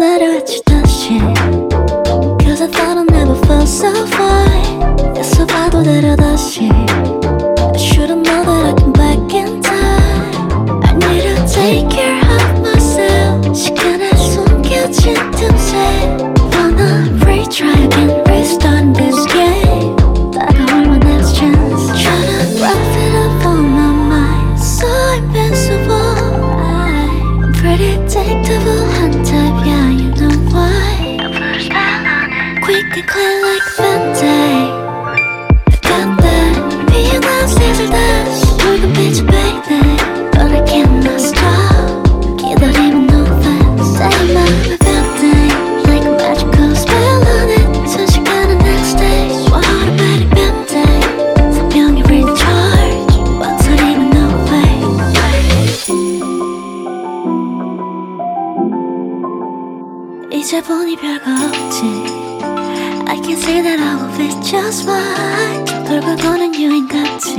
내려왔지 다시 Cause I thought I never felt so fine 애써 봐도 내려 다시 I should've known that I come back in time I need to take care of myself 시간에 숨겨진 틈새 Wanna retry again Restart this game 다가올 my next chance Tryna rough it up on my mind So invincible I'm predictable 한 type Yeah you know why I put a spell on it Quick and clean like a band-aid I got that 피어난 새들 다시 붉은 빛이 baby But I cannot stop 기다림은 no thanks Say my band-aid Like a magical spell on it 순식간에 next stage 와 automatic band-aid 생명이 recharge 망설임은 no way 이제 보니 별거 없지 I can see that all of it's just fine 돌고 도는 유행같이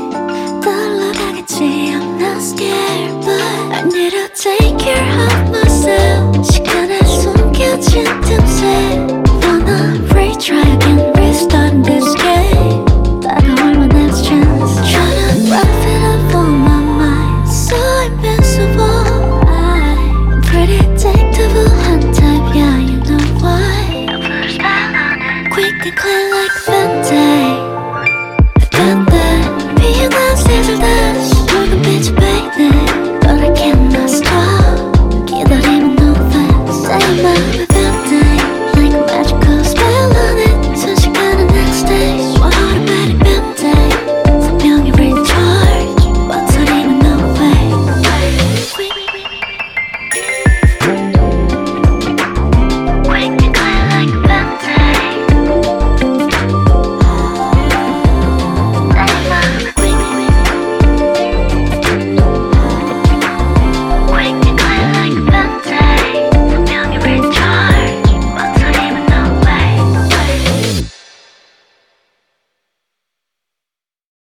떠올라가겠지 I'm not scared but I need to take care of myself 시간에 숨겨진 틈새 Wanna retry again Restart this game 다가올 my next chance Tryna rough it up on my mind So invincible I'm predictable 한 type Yeah you know why I put a spell on it Quick and clean like a band-aid I got that 피어난 새들 다시 붉은 빛이 baby